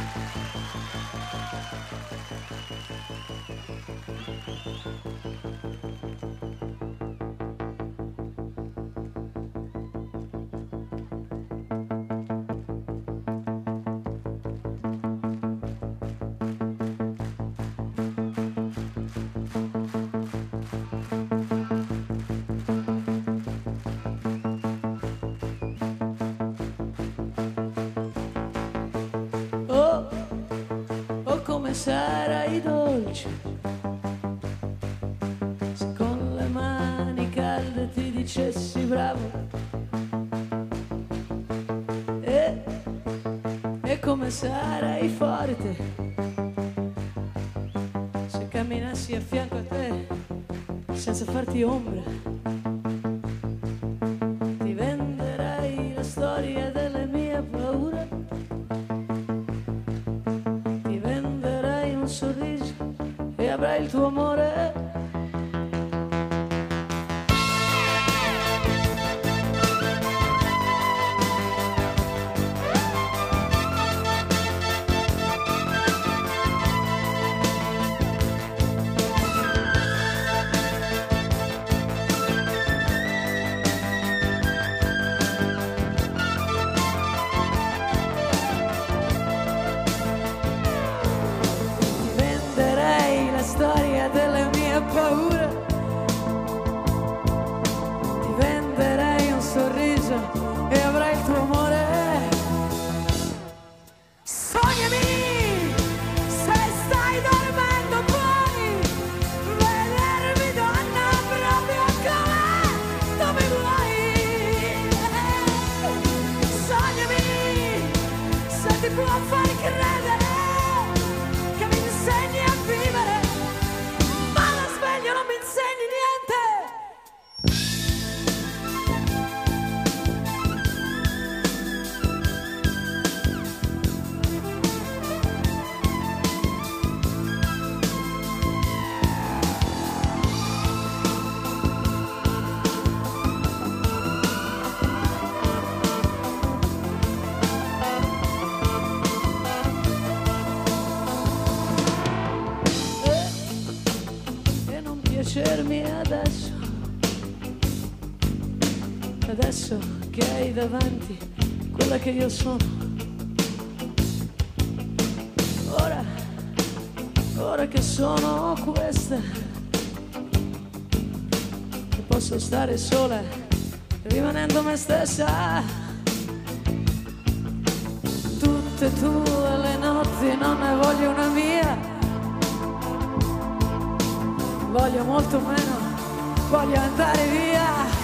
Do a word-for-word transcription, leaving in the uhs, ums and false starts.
Come sarai dolce se con le mani calde ti dicessi bravo, e, e come sarai forte se camminassi a fianco a te senza farti ombra. Ti venderai la storia delle mie paure, sorriso e avrai il tuo amore. Storia delle mie paure, ti venderei un sorriso e avrai il tuo amore. Sognami se stai dormendo, puoi vedermi donna proprio come dove vuoi. Sognami se ti può far credere che mi insegni a vivere. Non mi insegni niente. Piacermi adesso, adesso che hai davanti quella che io sono. Ora, ora che sono questa e posso stare sola rimanendo me stessa. Tutte tue le notti, non ne voglio una mia. Voglio molto meno, voglio andare via.